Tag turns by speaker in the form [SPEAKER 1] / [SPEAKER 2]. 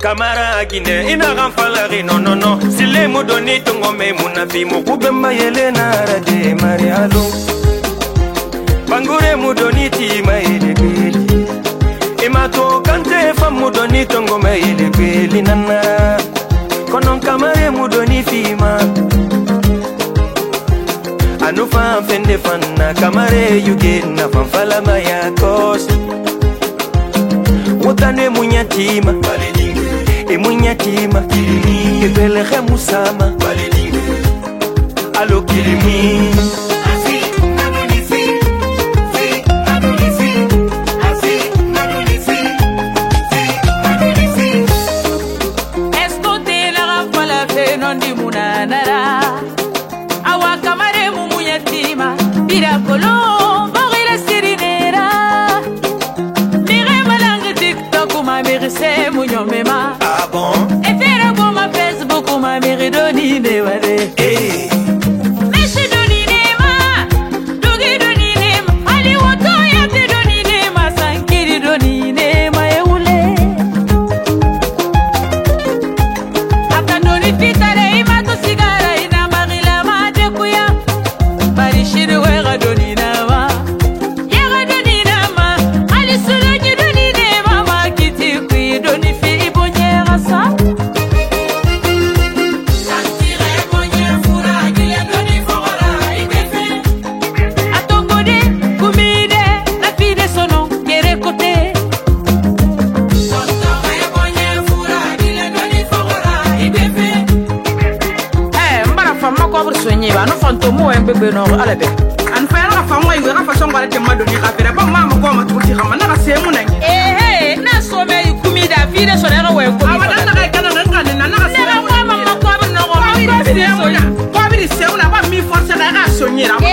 [SPEAKER 1] Kamara Guinée, ina ramfalari non non non. Si les mots donnés tongo me munafi mo kubemba yelena rade marialo. Bangure mudoni ti ma ele beli. Imato kante fa mudoni tongo me ele beli nana. Konon kamare mudoni fima. Anu fan fende fanna kamare yuge na fanfala maya kos. Mutane munyatima. E munyatima kilimi ebele musama alo kilimi
[SPEAKER 2] Escote la rafala fe non di munanara awa kamare munyatima bira kolo bogila sirinera mire malang TikTok ma mire se munyomema.
[SPEAKER 1] Ah bon?
[SPEAKER 2] Et faire pour ma Facebook ou ma mère doni de wale. Mais je doni de ma, dogi doni de ma, ali woto ya te doni de ma, sankiri doni de ma e ule. Aka doni fitare ima to sigara ina marila ma te kuya, bari shiri wera doni na ma, yera doni na ma, ali sulu ji doni de ma, ma kiti kui doni fi ibonyera sa.
[SPEAKER 3] No fantomo en bebe no ala be an fa na fa mo yiga fa songa te mado ni afere ba mama ko ma tuti xama na se mu na
[SPEAKER 2] Na so me kumida fide so na we ko
[SPEAKER 3] awada na ga kana na na se
[SPEAKER 2] mama ko no ko
[SPEAKER 3] bi se mu na ba mi force na ga so nyira